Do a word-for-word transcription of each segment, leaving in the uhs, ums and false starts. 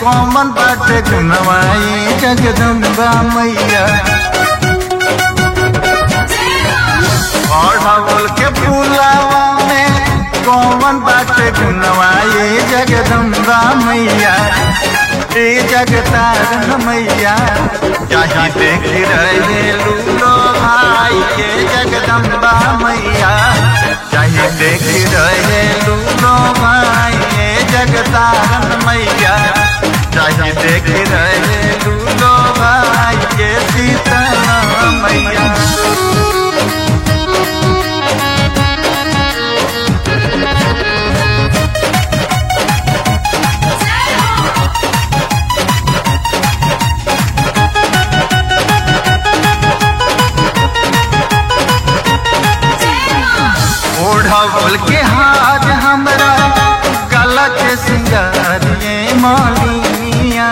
कौमन बाटे गुनवाई जगदम्बा मैया। अढ़उल के फूलावा में कौमन बाटे गुनवाई जगदम्बा मैया। ए जगतारण मैया चाहे देख रहे लूलो भाई के जगदम्बा मैया। चाहे देख रहे लूलो भाई के जगतारण मैया। चाहे देख रहे लूलो भाई के सीता मैया। ओढ़उल के हाथ हमरा गला के सिंगार ये मालिया।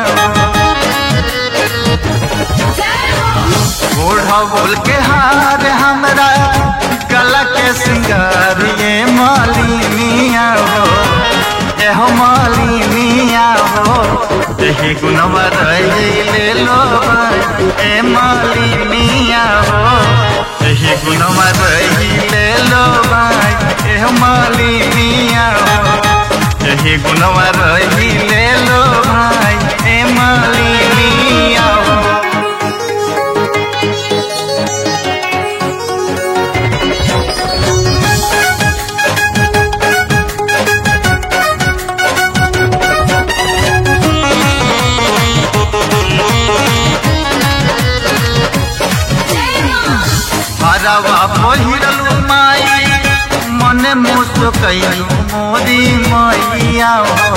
ओढ़उल के हाथ हमरा गला के सिंगार ये मालिया हो। एहो मालिया हो यही गुनवा ले लो ए मालिया हो। यही गुनवा ले लो भाई ए मालिया हो। यही गुनवा ले लो भाई ए मालिया हो। हरवा पहिरलू माई मन मुस्कैलू मोरी मैया हो।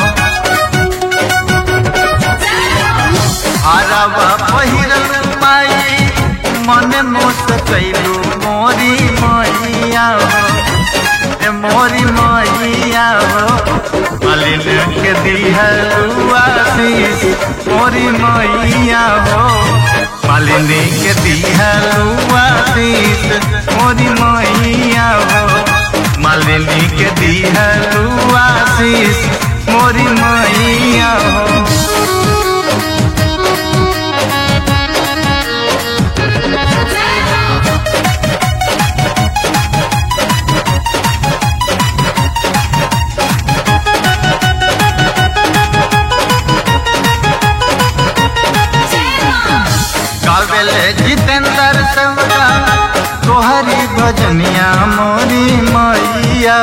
हरवा पहिरलू माई मन मुस्कैलू मोरी मैया हो। ए मोरी मैया हो मालिन के दिहलू आशीष मोरी मैया हो। मालिनी के दिहलू आशीष मोरी मैया हो। मालिनी के दिहलू आशीष मोरी मैया हो। जितेंद्र सेवका तोहरी भजनिया मोरी मैया।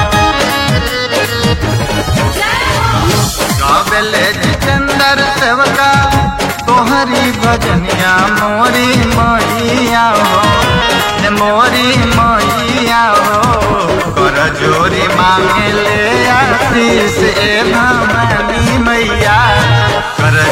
गावेले जितेंद्र सेवका तोहरी भजनिया मोरी मैया हो। मोरी मैया हो कर जोरी मांगे ले आशीष ए भवानी मैया। कर